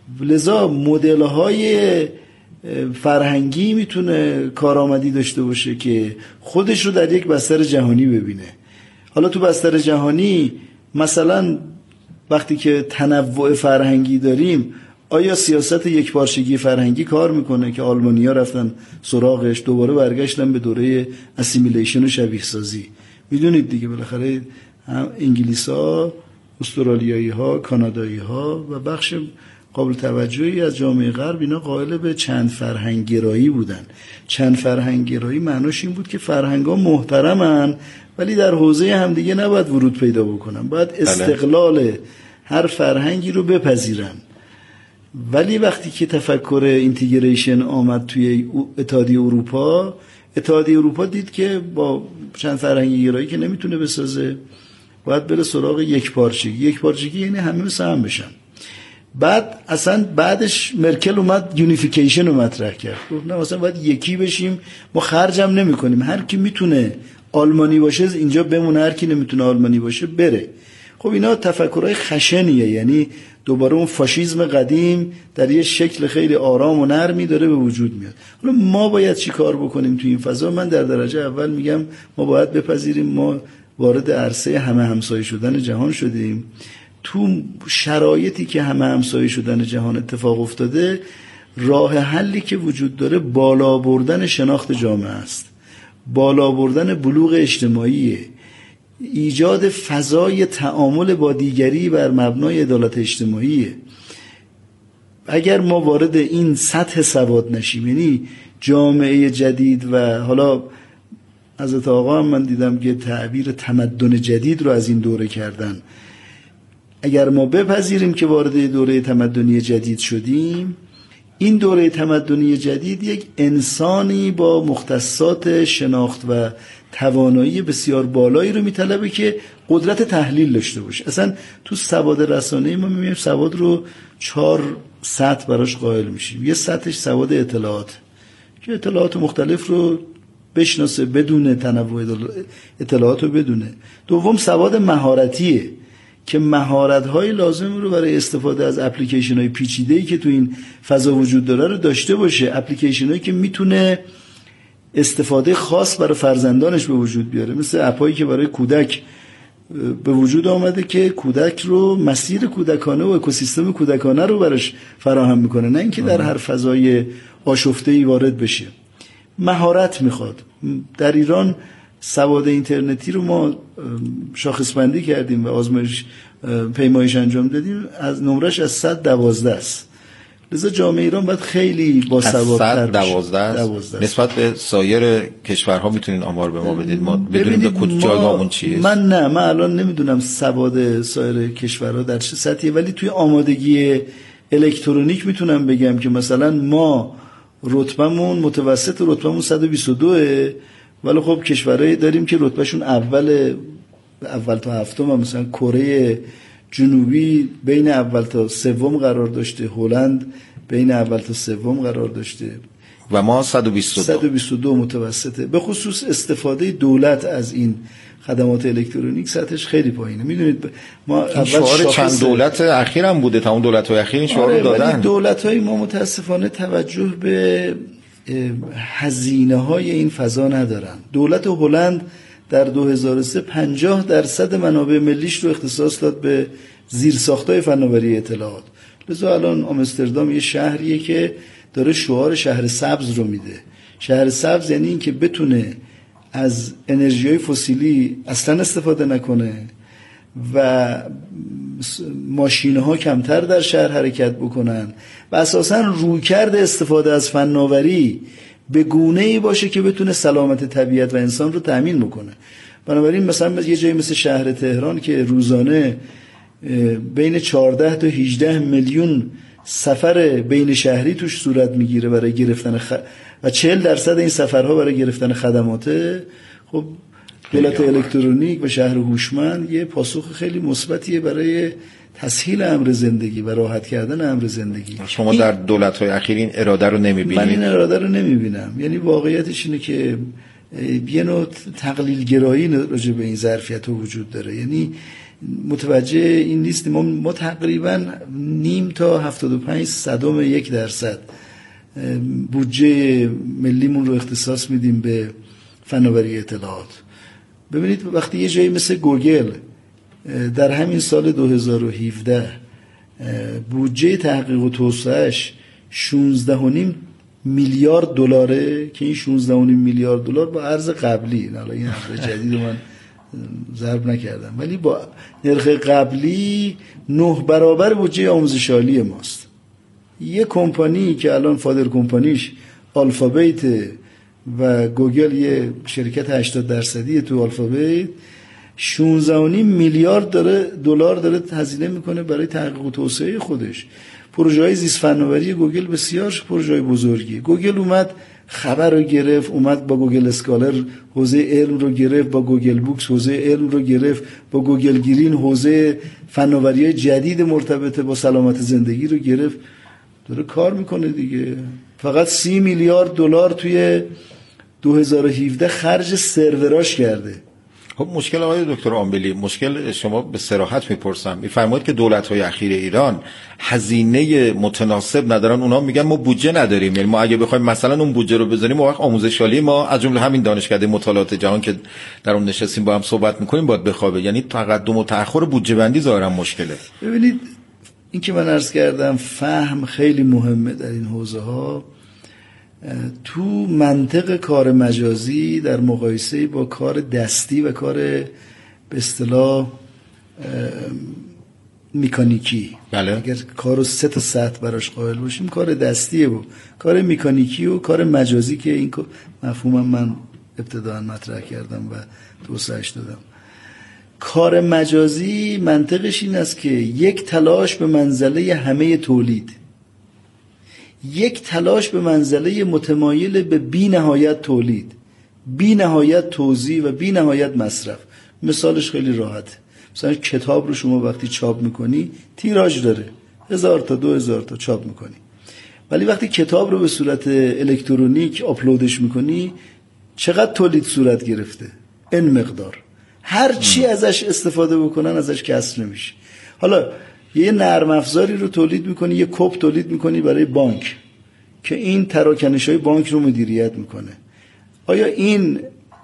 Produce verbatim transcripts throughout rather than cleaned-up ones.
لذا مدل‌های فرهنگی میتونه کارآمدی داشته باشه که خودش رو در یک بستر جهانی ببینه. حالا تو بستر جهانی مثلا وقتی که تنوع فرهنگی داریم، آیا سیاست یکپارچگی فرهنگی کار میکنه که آلمانی‌ها رفتن سراغش، دوباره برگشتن به دوره اسیمیلیشن و شبیه سازی؟ میدونید دیگه بالاخره هم انگلیس‌ها، استرالیایی‌ها، کانادایی‌ها و بخش قابل توجهی از جامعه غرب اینا قائل به چند فرهنگ گرایی بودن. چند فرهنگ گرایی معناش این بود که فرهنگ‌ها محترمن ولی در حوزه هم دیگه نباید ورود پیدا بکنن، باید استقلال هر فرهنگی رو بپذیرن. ولی وقتی که تفکر اینتگریشن آمد توی اتحادیه اروپا، اتحادیه اروپا دید که با چند فرهنگی گرایی که نمیتونه بسازه، باید بره سراغ یک پارچگی. یک پارچگی یعنی همه مثل هم بشن. بعد اصلا بعدش مرکل اومد یونیفیکیشن رو مطرح کرد، گفت نه مثلا باید یکی بشیم، ما خرجم نمی کنیم، هر کی میتونه آلمانی باشه اینجا بمونه، هر کی نمیتونه آلمانی باشه بره. خب اینا تفکرهای خشنیه، یعنی دوباره اون فاشیسم قدیم در یه شکل خیلی آرام و نرمی داره به وجود میاد. حالا ما باید چی کار بکنیم تو این فضا؟ من در درجه اول میگم ما باید بپذیریم ما وارد عرصه همه همسایه شدن جهان شدیم. تو شرایطی که همه همسایه شدن جهان اتفاق افتاده، راه حلی که وجود داره بالا بردن شناخت جامعه است، بالا بردن بلوغ اجتماعیه، ایجاد فضای تعامل با دیگری بر مبنای عدالت اجتماعیه. اگر ما وارد این سطح سواد نشیم، یعنی جامعه جدید، و حالا حضرت آقا هم من دیدم که تعبیر تمدن جدید رو از این دوره کردن، اگر ما بپذیریم که وارد دوره تمدنی جدید شدیم، این دوره تمدنی جدید یک انسانی با مختصات شناخت و توانایی بسیار بالایی رو میطلبه که قدرت تحلیل داشته باشه. اصلا تو سواد رسانه‌ای ما می‌بینیم سواد رو چهار سطح براش قائل میشیم. یه سطحش سواد اطلاعات که اطلاعات مختلف رو بشناسه، بدونه تنوع اطلاعات رو بدونه. دوم سواد مهارتیه که مهارت‌های لازم رو برای استفاده از اپلیکیشن‌های پیچیده‌ای که تو این فضا وجود داره رو داشته باشه، اپلیکیشن‌هایی که میتونه استفاده خاص برای فرزندانش به وجود بیاره، مثل اپایی که برای کودک به وجود آمده که کودک رو مسیر کودکانه و اکوسیستم کودکانه رو براش فراهم میکنه، نه اینکه در هر فضای آشفته‌ای وارد بشه. مهارت میخواد. در ایران سواد اینترنتی رو ما شاخص بندی کردیم و آزمایش پیمایش انجام دادیم، از نمرش از صد دوازده است. لذا جامعه ایران باید خیلی با سوادتر بشه. دوازده نسبت به سایر کشورها میتونین آمار به ما بدید؟ ما بدونیم به کجا جایگاهمون چیه. من نه من الان نمیدونم سواد سایر کشورها در چه سطحیه، ولی توی آمادگی الکترونیک میتونم بگم که مثلا ما رتبمون متوسط رتبمون صد و بیست و دو، ولی خب کشورهایی داریم که رتبهشون اول اول تا هفتم، مثلا کره جنوبی بین اول تا سوم قرار داشته، هلند بین اول تا سوم قرار داشته و ما صد و بیست و دو صد و بیست و دو متوسطه. به خصوص استفاده دولت از این خدمات الکترونیک سطحش خیلی پایینه. میدونید ما اول شعار چند دولت اخیرم بوده، تا اون دولت‌های اخیر این شعار رو دادن. ولی دولت‌های ما متاسفانه توجه به هزینه‌های این فضا ندارن. دولت هلند در دو هزار و سه پنجاه درصد منابع ملیش رو اختصاص داد به زیرساخت‌های فناوری اطلاعات. لذا الان آمستردام یه شهریه که داره شعار شهر سبز رو میده. شهر سبز یعنی این که بتونه از انرژی‌های فسیلی اصلا استفاده نکنه و ماشین‌ها کمتر در شهر حرکت بکنن و اساساً رویکرد استفاده از فناوری به گونه‌ای باشه که بتونه سلامت طبیعت و انسان رو تأمین بکنه. بنابراین مثلا یه جایی مثل شهر تهران که روزانه بین چهارده تا هجده میلیون سفر بین شهری توش صورت میگیره برای گرفتن خ... و چهل درصد این سفرها برای گرفتن خدماته، خب دولت الکترونیک و شهر هوشمند یه پاسخ خیلی مثبتیه برای تسهیل امر زندگی و راحت کردن امر زندگی. شما در دولت‌های اخیر این اراده رو نمی‌بینید؟ من این اراده رو نمی‌بینم. یعنی واقعیتش اینه که یه نوع تقلیل گرایی راجع به این ظرفیت‌ها وجود داره. یعنی متوجه این نیستیم. ما, ما تقریبا نیم تا هفتاد و پنج صدم یک درصد بودجه ملیمون رو اختصاص میدیم به فناوری اطلاعات. ببینید وقتی یه جایی مثل گوگل در همین سال دو هزار و هفده بودجه تحقیق و توسعهش شانزده و نیم میلیارد دلاره که این شانزده و نیم میلیارد دلار با ارز قبلی، حالا این ارز جدید من ضرب نکردم، ولی با نرخ قبلی نه برابر بودجه آموزش عالی ماست. یه کمپانی که الان فادر کمپانیش آلفابیت و گوگل یه شرکت هشتاد درصدی تو آلفابیت شانزده و نیم میلیارد داره دلار داره هزینه میکنه برای تحقیق و توسعه خودش. پروژه‌های زیست فناوری گوگل بسیار پروژه‌های بزرگی. گوگل اومد خبر رو گرفت، اومد با گوگل اسکالر حوزه علم رو گرفت، با گوگل بوکس حوزه علم رو گرفت، با گوگل گرین حوزه فناوری‌های جدید مرتبط با سلامت زندگی رو گرفت. داره کار میکنه دیگه. فقط سی میلیارد دلار توی دو هزار و هفده خرج سروراش کرده. خب مشکل آقای دکتر آمبلی، مشکل شما به صراحت میپرسم، میفرمایید که دولت‌های اخیر ایران هزینه متناسب ندارن، اونا میگن ما بودجه نداریم. یعنی ما اگه بخوایم مثلا اون بودجه رو بذاریم، اون وقت آموزش عالی ما از جمله همین دانشکده مطالعات جهان که در اون نشستیم با هم صحبت میکنیم باید بخوابه. یعنی تقدم و تأخر بودجه بندی ظاهرا مشکله. ببینید این که من عرض کردم فهم خیلی مهمه در این حوزه ها. تو منطق کار مجازی در مقایسه با کار دستی و کار به اصطلاح میکانیکی، بله. اگر کارو سه تا سطح براش قائل باشیم، کار دستیه و کار میکانیکی و کار مجازی که این مفهومم من ابتداً مطرح کردم و توسعهش دادم. کار مجازی منطقش این است که یک تلاش به منزله همه تولید، یک تلاش به منزله متمایل به بی نهایت تولید، بی نهایت توزیع و بی نهایت مصرف. مثالش خیلی راحته. مثلا کتاب رو شما وقتی چاپ میکنی تیراژ داره، هزار تا دو هزار تا چاپ میکنی، ولی وقتی کتاب رو به صورت الکترونیک آپلودش میکنی چقدر تولید صورت گرفته؟ این مقدار. هر چی ازش استفاده بکنن ازش کسر نمیشه. حالا یه نرم افزاری رو تولید میکنی، یه کپ تولید میکنی برای بانک که این تراکنش‌های بانک رو مدیریت میکنه. آیا این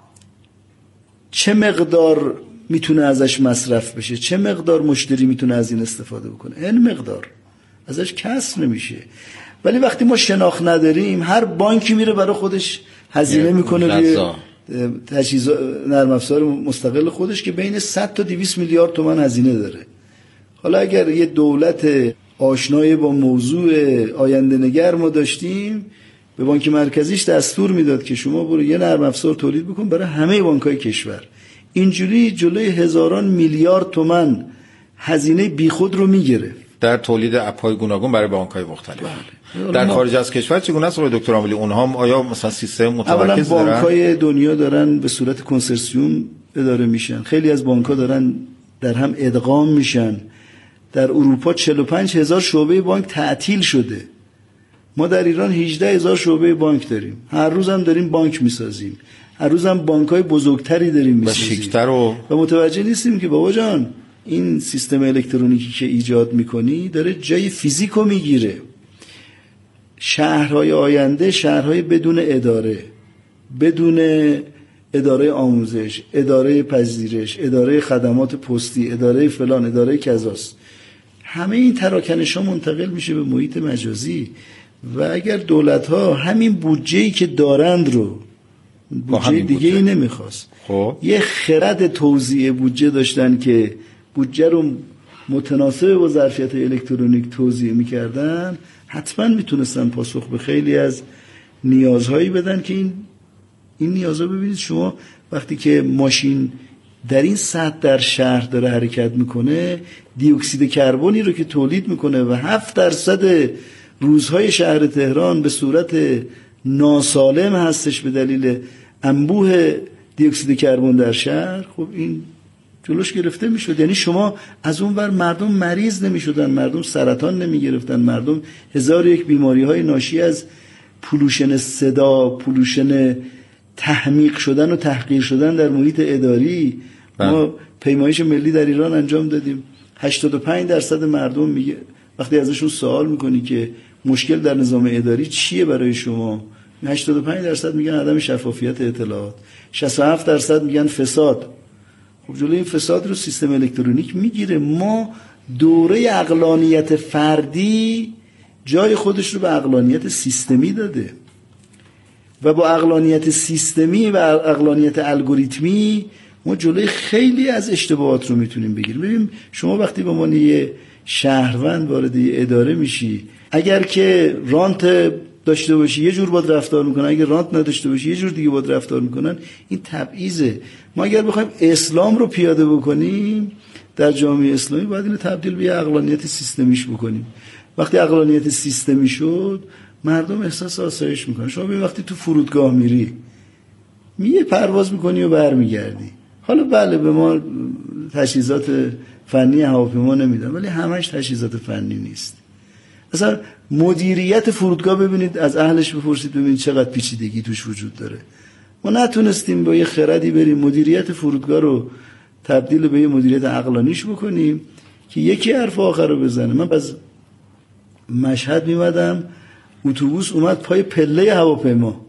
چه مقدار میتونه ازش مصرف بشه؟ چه مقدار مشتری میتونه از این استفاده بکنه؟ این مقدار ازش کسر نمیشه. ولی وقتی ما شناخت نداریم، هر بانکی میره برای خودش هزینه میکنه روی تجهیزات نرم افزار مستقل خودش که بین صد تا دویست میلیارد تومان هزینه داره. حالا اگر یه دولت آشنای با موضوع آینده نگر ما داشتیم، به بانک مرکزیش دستور میداد که شما برو یه نرم افزار تولید بکن برای همه بانک‌های کشور. اینجوری جلوی هزاران میلیارد تومان هزینه بیخود رو میگرفت در تولید اپ‌های گوناگون برای بانک‌های مختلف. بله. در خارج از کشور چگونه است آقای دکتر آملی؟ اونها هم آیا مثلا سیستم متمرکز دارن؟ اولا بانک‌های دنیا دارن به صورت کنسرسیوم اداره میشن. خیلی از بانک‌ها دارن در هم ادغام میشن. در اروپا چهل و پنج هزار شعبه بانک تعطیل شده. ما در ایران هجده هزار شعبه بانک داریم. هر روز هم داریم بانک میسازیم. هر روز هم بانک‌های بزرگتری داریم میسازیم. و شیک‌تر و و متوجه نیستیم که بابا جان این سیستم الکترونیکی که ایجاد میکنی داره جای فیزیکو میگیره. شهرهای آینده شهرهای بدون اداره، بدون اداره آموزش، اداره پذیرش، اداره خدمات پستی، اداره فلان، اداره کذاست. همه این تراکنش ها منتقل میشه به محیط مجازی. و اگر دولت ها همین بودجه‌ای که دارند رو بودجه دیگه ای نمیخواست، خب یه خرد توزیع بودجه داشتن که بودجه رو متناسب با ظرفیت الکترونیک توزیع میکردن، حتما میتونستن پاسخ به خیلی از نیازهایی بدن که این این نیازها. ببینید شما وقتی که ماشین در این سطح در شهر داره حرکت میکنه، دی اکسید کربنی رو که تولید میکنه و هفت درصد روزهای شهر تهران به صورت ناسالم هستش به دلیل انبوه دی اکسید کربن در شهر، خب این جلوش گرفته میشد. یعنی شما از اون ور مردم مریض نمیشدن، مردم سرطان نمیگرفتن، مردم هزار یک بیماری های ناشی از پولوشن صدا، پولوشن تحمیق شدن و تحقیر شدن در محیط اداری، ما پیمایش ملی در ایران انجام دادیم، هشتاد و پنج درصد مردم میگه وقتی ازشون سوال میکنی که مشکل در نظام اداری چیه برای شما، هشتاد و پنج درصد میگن عدم شفافیت اطلاعات، شصت و هفت درصد میگن فساد. خب جلوی این فساد رو سیستم الکترونیک میگیره. ما دوره عقلانیت فردی جای خودش رو به عقلانیت سیستمی داده و با عقلانیت سیستمی و عقلانیت الگوریتمی ما جلوی خیلی از اشتباهات رو میتونیم بگیریم. ببین شما وقتی به عنوان یه شهروند وارد یه اداره میشی، اگر که رانت داشته باشی یه جور باید رفتار میکنن، اگر رانت نداشته باشی یه جور دیگه باید رفتار میکنن. این تبعیضه. ما اگر بخوایم اسلام رو پیاده بکنیم در جامعه اسلامی باید اینو تبدیل به عقلانیت سیستمیش بکنیم. وقتی عقلانیت سیستمی شد مردم احساس آسایش میکنن. شما ببین وقتی تو فرودگاه میری میه پرواز میکنی و برمیگردی، حالا بله به ما تجهیزات فنی هواپیما نمیدن ولی همش تجهیزات فنی نیست. مثلا مدیریت فرودگاه ببینید، از اهلش بپرسید ببینید چقدر پیچیدگی توش وجود داره. ما نتونستیم با یه خردی بریم مدیریت فرودگاه رو تبدیل به یه مدیریت عقلانیش بکنیم که یکی حرف آخر رو بزنه. من از مشهد میمدم، اتوبوس اومد پای پله هواپیما،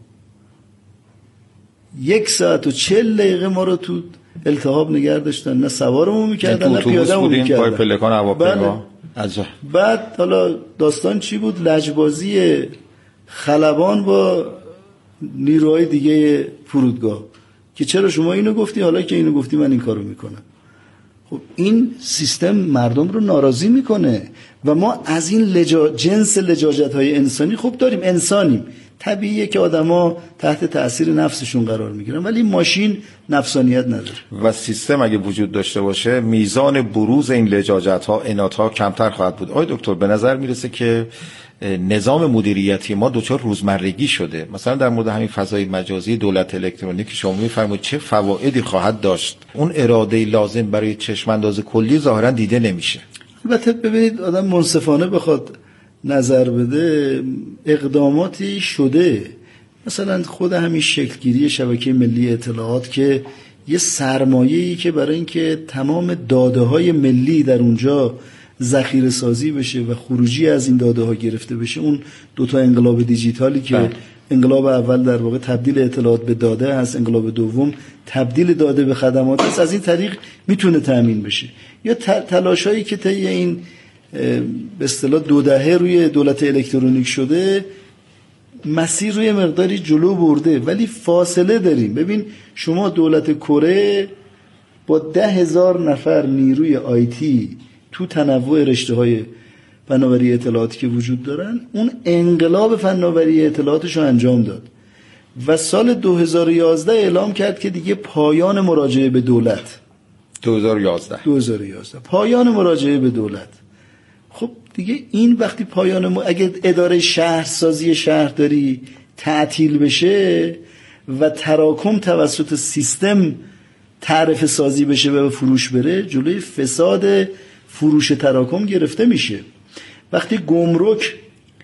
یک ساعت و چل دقیقه ما رو تو التهاب نگه داشتن، نه سوارمون میکردن نه پیاده‌مون میکردن. پای پلکان هواپیما. بله. بعد حالا داستان چی بود؟ لجبازی خلبان با نیروهای دیگه فرودگاه که چرا شما اینو گفتی، حالا که اینو گفتی من این کارو میکنم. خب این سیستم مردم رو ناراضی میکنه و ما از این لجا... جنس لجاجت‌های انسانی خب داریم، انسانیم، طبیعیه که آدما تحت تأثیر نفسشون قرار میگیرن، ولی ماشین نفسانیت نداره. و سیستم اگه وجود داشته باشه میزان بروز این لجاجت‌ها، عنادها کمتر خواهد بود. آقای دکتر به نظر میرسه که نظام مدیریتی ما دوچار روزمرگی شده. مثلا در مورد همین فضای مجازی دولت الکترونیک شما میفرمایید چه فوایدی خواهد داشت، اون اراده لازم برای چشم انداز کلی ظاهرا دیده نمیشه. البته ببینید آدم منصفانه بخواد نظر بده اقداماتی شده، مثلا خود همین شکلگیری شبکه ملی اطلاعات که یه سرمایه‌ای که برای اینکه تمام داده‌های ملی در اونجا ذخیره سازی بشه و خروجی از این داده ها گرفته بشه، اون دوتا انقلاب دیجیتالی که بله. انقلاب اول در واقع تبدیل اطلاعات به داده هست، انقلاب دوم تبدیل داده به خدمات هست، از این طریق میتونه تأمین بشه. یا تلاشایی که طی این به اصطلاح دو دهه روی دولت الکترونیک شده مسیر روی مقداری جلو برده، ولی فاصله داریم. ببین شما دولت کره با ده هزار نفر نیروی آیتی تو تنوع رشته‌های فناوری اطلاعاتی که وجود دارن اون انقلاب فناوری اطلاعاتش رو انجام داد و سال دو هزار و یازده اعلام کرد که دیگه پایان مراجعه به دولت. دو هزار و یازده دو هزار و یازده پایان مراجعه به دولت. خب دیگه این وقتی پایان م... اگه اداره شهرسازی شهرداری تعطیل بشه و تراکم توسط سیستم تعرفه سازی بشه و به فروش بره، جلوی فساد فروش تراکم گرفته میشه. وقتی گمرک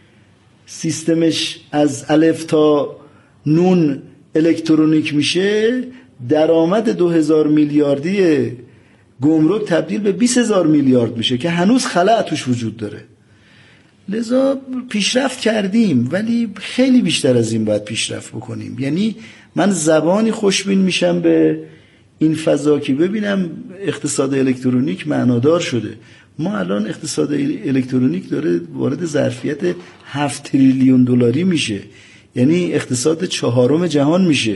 سیستمش از الف تا نون الکترونیک میشه، درآمد دو هزار میلیاردی گمرک تبدیل به بیست هزار میلیارد میشه که هنوز خلأ توش وجود داره. لذا پیشرفت کردیم ولی خیلی بیشتر از این باید پیشرفت بکنیم. یعنی من زبانی خوشبین میشم به این فضا که ببینم اقتصاد الکترونیک معنادار شده. ما الان اقتصاد الکترونیک داره وارد ظرفیت هفت تریلیون دلاری میشه، یعنی اقتصاد چهارم جهان میشه.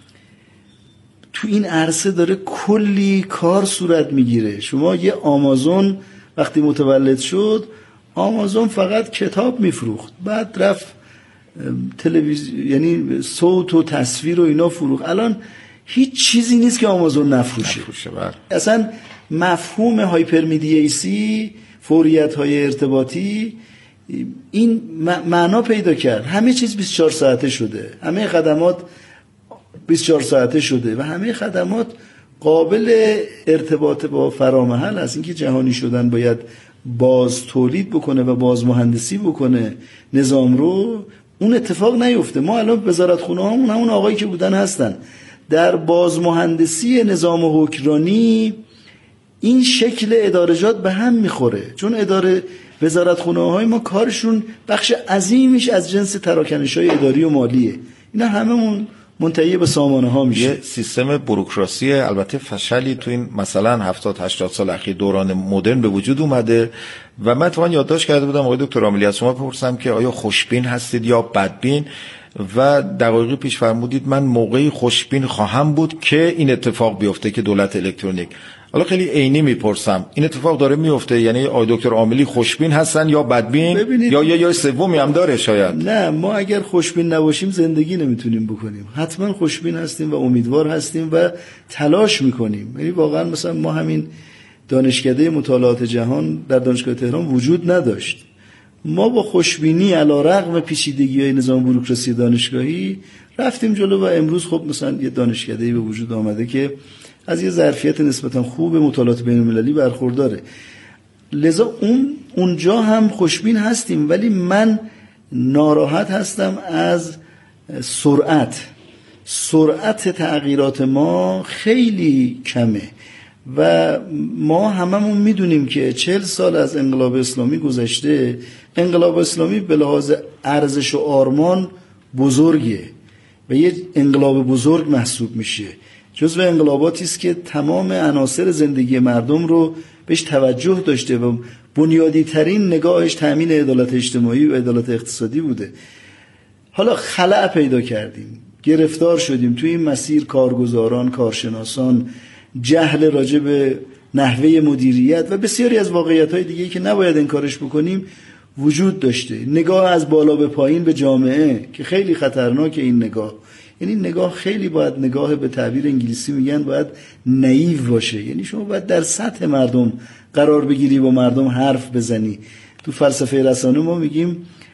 تو این عرصه داره کلی کار صورت میگیره. شما یه آمازون وقتی متولد شد، آمازون فقط کتاب میفروخت، بعد رفت تلویزیون، یعنی صوت و تصویر و اینا فروخت. الان هیچ چیزی نیست که آمازون نفروشه. اصلا مفهوم هایپرمیدییسی، فوریت های ارتباطی، این معنا پیدا کرد. همه چیز بیست و چهار ساعته شده، همه خدمات بیست و چهار ساعته شده و همه خدمات قابل ارتباط با فرامحل هست. اینکه جهانی شدن باید باز تولید بکنه و باز مهندسی بکنه نظام رو، اون اتفاق نیفته. ما الان وزارت خونه هامون همون آقایی که بودن هستن. در بازمهندسی نظام حکمرانی این شکل ادارجات به هم میخوره، چون اداره وزارتخونه های ما کارشون بخش عظیمیش از جنس تراکنش های اداری و مالیه. اینا هممون منتهی به سامانه ها میشه. یه سیستم بوروکراسی البته فشلی تو این مثلا هفتاد هشتاد سال اخیر دوران مدرن به وجود اومده و من تو یادداشت کرده بودم آقای دکتر عاملی از شما بپرسم که آیا خوشبین هستید یا بدبین و دقایقی پیش فرمودید من موقعی خوشبین خواهم بود که این اتفاق بیفته که دولت الکترونیک. حالا خیلی عینی میپرسم این اتفاق داره میفته؟ یعنی آقای دکتر عاملی خوشبین هستن یا بدبین یا یا یا سومی هم داره شاید؟ نه، ما اگر خوشبین نباشیم زندگی نمیتونیم بکنیم. حتما خوشبین هستیم و امیدوار هستیم و تلاش میکنیم. یعنی واقعا مثلا ما همین دانشکده مطالعات جهان در دانشگاه تهران وجود نداشت. ما با خوشبینی علیرغم پیچیدگی‌های نظام بوروکراسی دانشگاهی رفتیم جلو و امروز خب مثلا یه دانشکده‌ای به وجود آمده که از یه ظرفیت نسبتا خوب مطالعات بین‌المللی برخورداره. لذا اون اونجا هم خوشبین هستیم، ولی من ناراحت هستم از سرعت سرعت تغییرات ما خیلی کمه و ما هممون میدونیم که چهل سال از انقلاب اسلامی گذشته. انقلاب اسلامی به لحاظ ارزش و آرمان بزرگه و یه انقلاب بزرگ محسوب میشه. جزو انقلاباتی است که تمام عناصر زندگی مردم رو بهش توجه داشته و بنیادی ترین نگاهش تامین عدالت اجتماعی و عدالت اقتصادی بوده. حالا خلأ پیدا کردیم، گرفتار شدیم توی این مسیر. کارگزاران، کارشناسان، جهل راجع به نحوه مدیریت و بسیاری از واقعیت‌های دیگه‌ای که نباید انکارش بکنیم وجود داشته. نگاه از بالا به پایین به جامعه که خیلی خطرناکه این نگاه. یعنی نگاه خیلی باید نگاه به تعبیر انگلیسی میگن باید نایو باشه. یعنی شما باید در سطح مردم قرار بگیری، با مردم حرف بزنی. تو فلسفه رسانه ما میگیم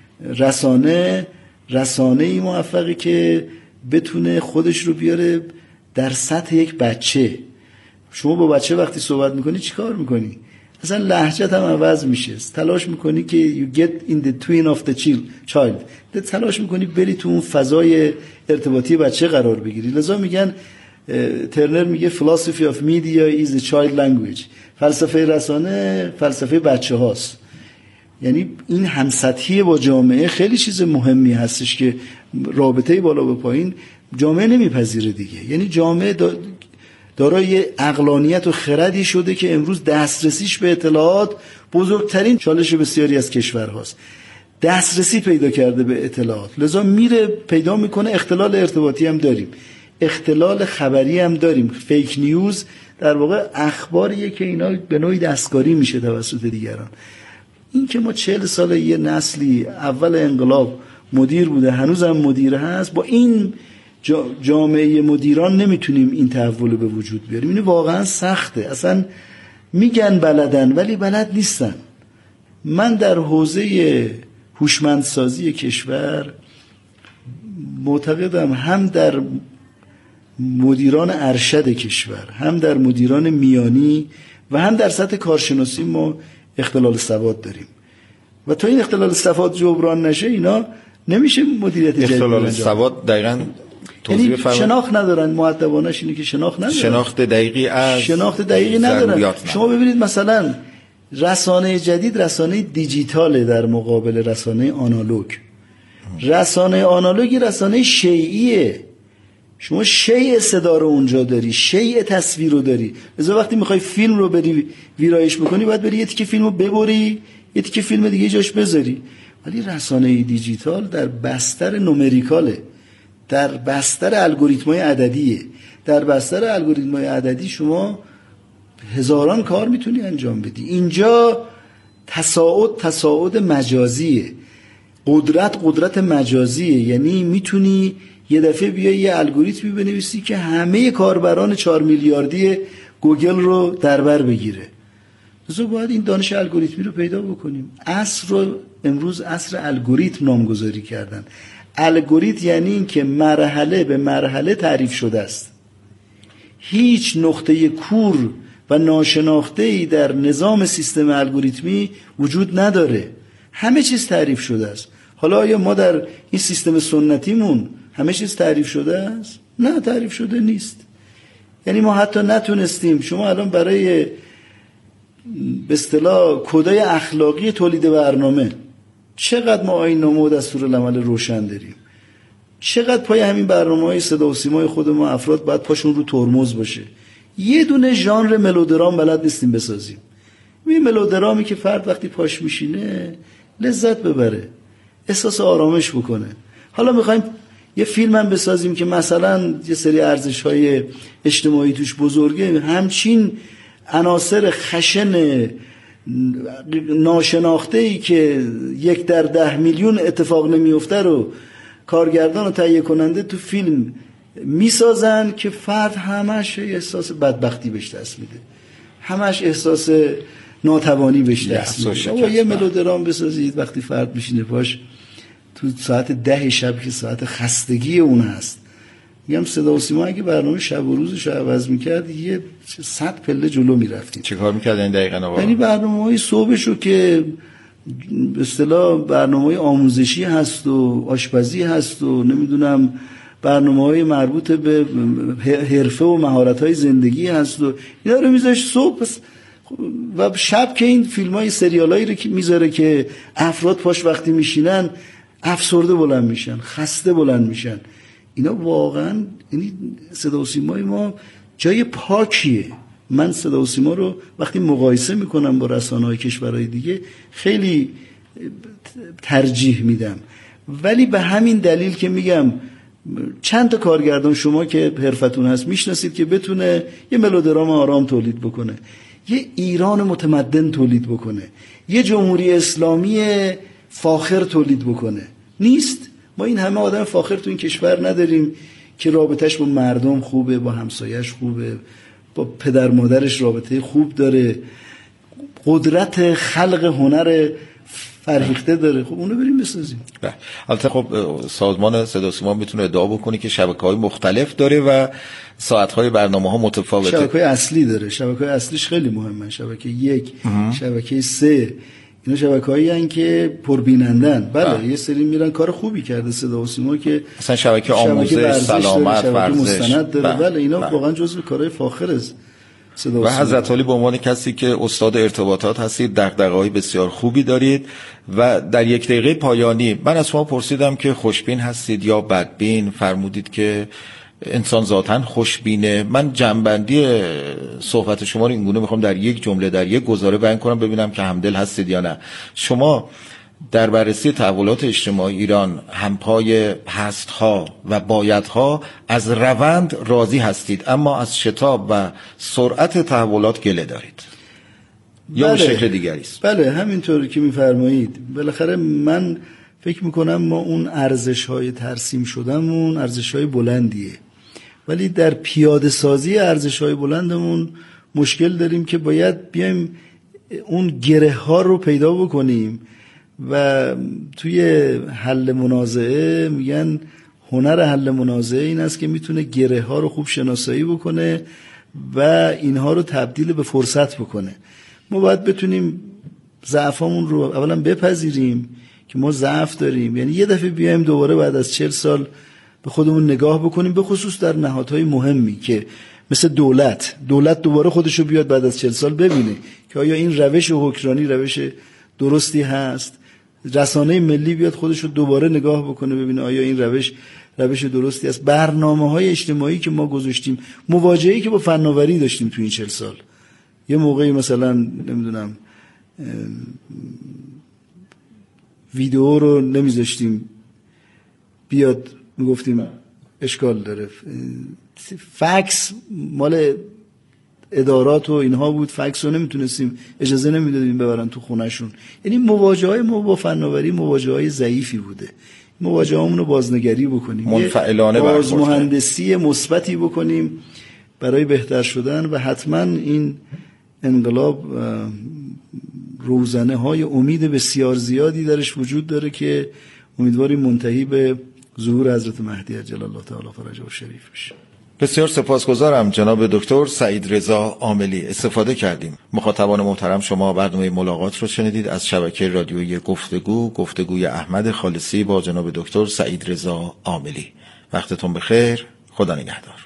رسانه رسانه‌ای موفقی که بتونه خودش رو بیاره در سطح یک بچه. شما با بچه وقتی صحبت میکنی چی کار میکنی؟ اصلا لهجت هم عوض میشه. تلاش میکنی که you get in the twin of the child. تلاش میکنی بری تو اون فضای ارتباطی بچه قرار بگیری. لذا میگن، ترنر میگه philosophy of media is a child language. فلسفه رسانه فلسفه بچه هاست. یعنی این همسطحی با جامعه خیلی چیز مهمی هستش که رابطه بالا به پایین جامعه نمیپذیره دیگه. یعنی جامعه دارای عقلانیت و خردی شده که امروز دسترسیش به اطلاعات بزرگترین چالش بسیاری از کشورهاست. دسترسی پیدا کرده به اطلاعات، لذا میره پیدا میکنه. اختلال ارتباطی هم داریم، اختلال خبری هم داریم. فیک نیوز در واقع اخباریه که اینا به نوعی دستکاری میشه توسط دیگران. این که ما چهل سال یه نسلی اول انقلاب مدیر بوده، هنوز هم مدیر هست، با این جامعه مدیران نمیتونیم این تحول به وجود بیاریم. این واقعا سخته. اصلا میگن بلدن ولی بلد نیستن. من در حوزه هوشمندسازی کشور معتقدم هم در مدیران ارشد کشور، هم در مدیران میانی و هم در سطح کارشناسی ما اختلال سواد داریم و تا این اختلال سواد جبران نشه اینا نمیشه مدیریت جدید. اختلال سواد دقیقاً یعنی شناخت ندارن. مؤدبانش اینه که شناخت ندارن، شناخت دقیقی از شناخت دقیقی ندارن. شما ببینید مثلا رسانه جدید رسانه دیجیتاله در مقابل رسانه آنالوگ. رسانه آنالوگی رسانه شیعیه. شما شیء صدا رو اونجا داری، شیء تصویر رو داری. لذا وقتی میخوای فیلم رو بری ویرایش بکنی باید بری یه تیکه فیلم رو ببری، یه تیکه فیلم دیگه جاش بذاری. ولی رسانه دیجیتال در بستر نومریکاله، در بستر الگوریتم‌های عددیه. در بستر الگوریتم‌های عددی شما هزاران کار میتونی انجام بدی. اینجا تصاعد تصاعد مجازیه، قدرت قدرت مجازیه. یعنی میتونی یه دفعه بیای یه الگوریتمی بنویسی که همه کاربران چهار میلیاردی گوگل رو در بر بگیره. لذا باید این دانش الگوریتمی رو پیدا بکنیم. عصر رو امروز عصر الگوریتم نامگذاری کردن. الگوریتم یعنی این که مرحله به مرحله تعریف شده است. هیچ نقطه کور و ناشناخته‌ای در نظام سیستم الگوریتمی وجود نداره. همه چیز تعریف شده است. حالا آیا ما در این سیستم سنتیمون همه چیز تعریف شده است؟ نه تعریف شده نیست. یعنی ما حتی نتونستیم، شما الان برای به اصطلاح کدای اخلاقی تولید برنامه چقدر ما آیین‌نامه و دستورالعمل روشن داریم، چقدر پای همین برنامه‌های صدا و سیمای خود ما افراد باید پاشون رو ترمز باشه. یه دونه ژانر ملودرام بلد نیستیم بسازیم. این ملودرامی که فرد وقتی پاش میشینه لذت ببره، احساس آرامش بکنه. حالا میخوایم یه فیلم هم بسازیم که مثلا یه سری ارزش‌های اجتماعی توش بزرگه، همچین عناصر خشن ناشناخته‌ای که یک در ده میلیون اتفاق نمیفته رو کارگردان و تهیه کننده تو فیلم میسازن که فرد همش احساس بدبختی بهش دست میده، همش احساس ناتوانی بهش دست میده. آقا یه ملودرام بسازید وقتی فرد میشینه پاش تو ساعت ده شب که ساعت خستگی اون هست، میگم صدا و سیما اگه برنامه شب و روزش عوض میکرد یه صد پله جلو میرفتیم. چه کار میکردن دقیقاً آقا؟ یعنی برنامه‌های صبحشو که به اصطلاح برنامه‌های آموزشی هست و آشپزی هست و نمیدونم برنامه‌های مربوط به حرفه و مهارت‌های زندگی هست و اینا رو میذاش صبح و شب که این فیلم‌های سریالایی رو که میذاره که افراد پاش وقتی میشینن افسرده بلند میشن، خسته بلند میشن. اینا واقعا یعنی صدا و سیمای ما جای پاکیه. من صدا و سیما رو وقتی مقایسه میکنم با رسانه‌های کشورهای دیگه خیلی ترجیح میدم، ولی به همین دلیل که میگم چند تا کارگردان شما که حرفتون هست میشناسید که بتونه یه ملودرام آرام تولید بکنه، یه ایران متمدن تولید بکنه، یه جمهوری اسلامی فاخر تولید بکنه؟ نیست. ما این همه آدم فاخر تو این کشور نداریم که رابطهش با مردم خوبه، با همسایش خوبه، با پدر مادرش رابطه خوب داره، قدرت خلق هنر فرهیخته داره. خب اونو بریم بسازیم. بله. البته خب سازمان صدا و سیما میتونه ادعا بکنه که شبکه‌های مختلف داره و ساعت‌های برنامه‌ها متفاوته. شبکه‌های اصلی داره. شبکه‌های اصلیش خیلی مهمه. شبکه یک، شبکه سه، اینا شبکه‌هایی هستن که پربینندن. بله آه. یه سری میرن کار خوبی کرده صدا و سیما که مثلا شبکه آموزش، سلامت، ورزش، مستند داره. بله اینا واقعا جزو کارهای فاخر است. و حضرت علی به عنوان کسی که استاد ارتباطات هستید دغدغه‌های بسیار خوبی دارید و در یک دقیقه پایانی من از شما پرسیدم که خوشبین هستید یا بدبین، فرمودید که انسان ذاتاً خوشبینه. من جنبندی صحبت شما رو اینگونه میخوام در یک جمله در یک گزاره بیان کنم ببینم که همدل هستید یا نه. شما در بررسی تحولات اجتماعی ایران همپای هست‌ها و بایدها از روند راضی هستید اما از شتاب و سرعت تحولات گله دارید یا به شکل دیگری است؟ بله همینطور که میفرمایید. بالاخره من فکر میکنم ما اون ارزش‌های ترسیم شدهمون ارزش‌های بلندیه، ولی در پیاده سازی ارزش‌های بلندمون مشکل داریم که باید بیایم اون گره ها رو پیدا بکنیم و توی حل منازعه میگن هنر حل منازعه این است که میتونه گره ها رو خوب شناسایی بکنه و اینها رو تبدیل به فرصت بکنه. ما باید بتونیم ضعفامون رو اولا بپذیریم که ما ضعف داریم، یعنی یه دفعه بیایم دوباره بعد از چهل سال به خودمون نگاه بکنیم، به خصوص در نهادهای مهمی که مثل دولت دولت دوباره خودشو بیاد بعد از چهل سال ببینه که آیا این روش حکمرانی روش درستی هست. رسانه ملی بیاد خودشو دوباره نگاه بکنه ببینه آیا این روش روش درستی است. برنامه‌های اجتماعی که ما گذاشتیم، مواجهه‌ای که با فناوری داشتیم تو این چهل سال، یه موقعی مثلا نمیدونم ویدیو رو نمیذاشتیم بیاد، میگفتیم اشکال داره. فکس مال ادارات و اینها بود، فکس رو نمیتونستیم اجازه نمیدادیم ببرن تو خونهشون. یعنی مواجهه ما با فناوری مواجهه ضعیفی بوده. مواجهه‌مون رو بازنگری بکنیم، منفعلانه بازمهندسی مثبتی بکنیم برای بهتر شدن و حتما این انقلاب روزنه های امید بسیار زیادی درش وجود داره که امیدواریم منتهی به ظهور حضرت مهدی عجل الله تعالی فرجه الشریف بشه. بسیار سپاسگزارم جناب دکتر سعید رضا عاملی. استفاده کردیم. مخاطبان محترم شما برنامه ملاقات رو شنیدید از شبکه رادیویی گفتگو، گفتگوی احمد خالصی با جناب دکتر سعید رضا عاملی. وقتتون بخیر. خدا نگهدار.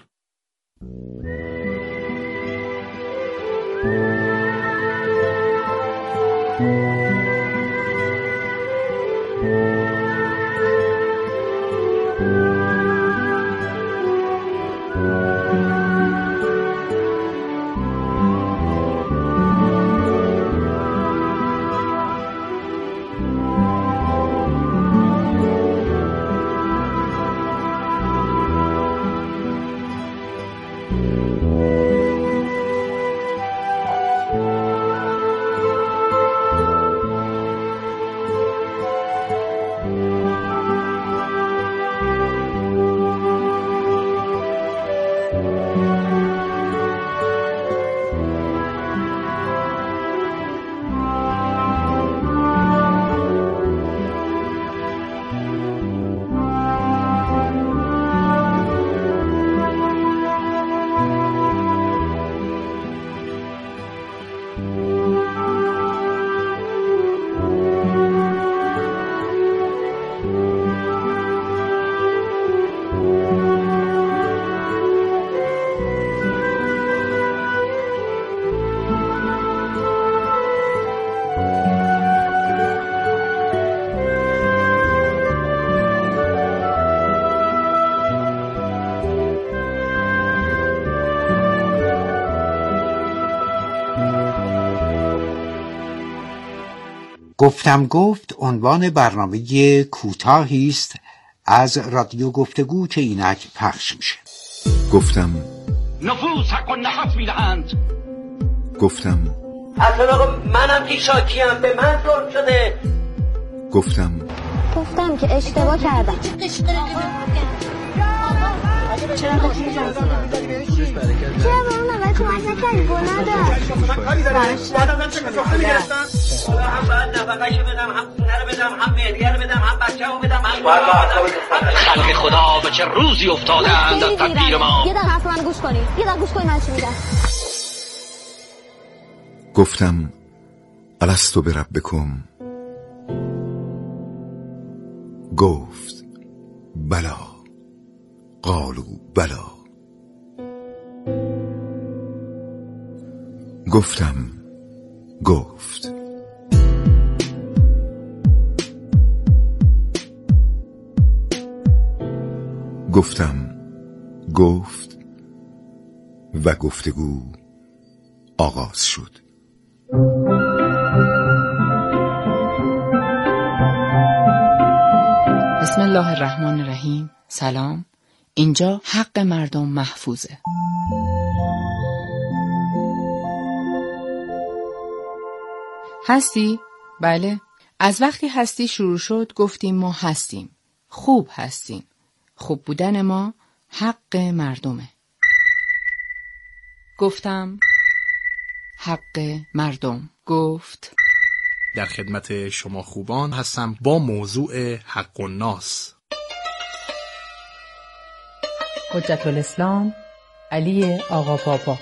گفتم گفت عنوان برنامه کوتاهی است از رادیو گفتگو که اینک پخش میشه. گفتم نفوس حق و نفس میدهند. گفتم اصلا آقا منم که شاکیم، به من ظلم شده. گفتم گفتم که اشتباه کردم. چرا با اون اول کمک نکردی؟ گناه داشت. بعد من چه کسافه میگرفتم؟ هم باید نفقهشو بدم، هم خونه رو بدم، هم مهریه رو بدم، هم بچه رو بدم، هم خلق خدا به چه روزی افتادند از تدبیر ما. یه دقیقه حرف من گوش کنی، یه دقیقه گوش کنی من چی میگم. گفتم الستو بربکم. گفت بلا. قالوا بلا. گفتم گفت گفتم گفت و گفتگو آغاز شد. بسم الله الرحمن الرحیم. سلام. اینجا حق مردم محفوظه. هستی؟ بله. از وقتی هستی شروع شد گفتیم ما هستیم. خوب هستیم. خوب بودن ما حق مردمه. گفتم حق مردم. گفت در خدمت شما خوبان هستم با موضوع حق الناس. حجت الاسلام علی آقا پاپا.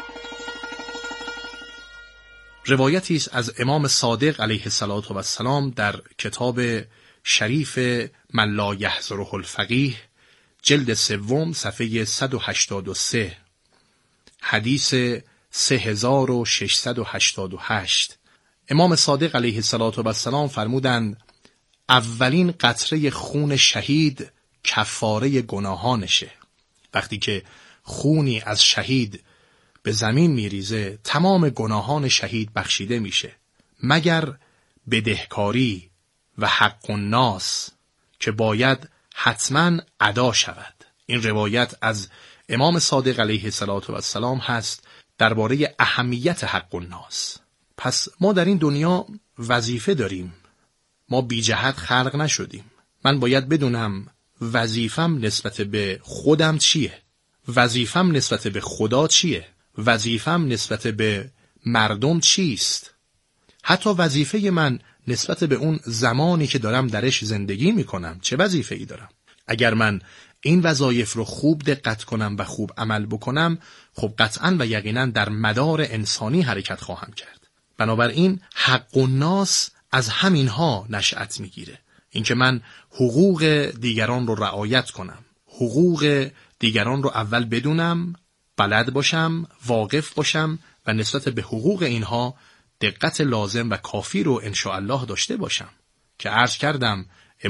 روایتی است از امام صادق علیه السلام در کتاب شریف من لا یحضره الفقیه جلد سوم صفحه صد و هشتاد و سه، حدیث سه هزار و ششصد و هشتاد و هشت. امام صادق علیه السلام فرمودند اولین قطره خون شهید کفاره گناهانشه. وقتی که خونی از شهید به زمین میریزه تمام گناهان شهید بخشیده میشه مگر بدهکاری و حق الناس که باید حتما ادا شود. این روایت از امام صادق علیه السلام هست درباره اهمیت حق الناس. پس ما در این دنیا وظیفه داریم. ما بی جهت خلق نشدیم. من باید بدونم وظیفم نسبت به خودم چیه، وظیفم نسبت به خدا چیه، وظیفم نسبت به مردم چیست، حتی وظیفه من نسبت به اون زمانی که دارم درش زندگی میکنم چه وظیفه ای دارم. اگر من این وظایف رو خوب دقت کنم و خوب عمل بکنم خب قطعاً و یقیناً در مدار انسانی حرکت خواهم کرد. بنابراین حق الناس از همینها نشأت میگیره. اینکه من حقوق دیگران رو رعایت کنم، حقوق دیگران رو اول بدونم، بلد باشم، واقف باشم و نسبت به حقوق اینها دقت لازم و کافی رو انشاءالله داشته باشم که عرض کردم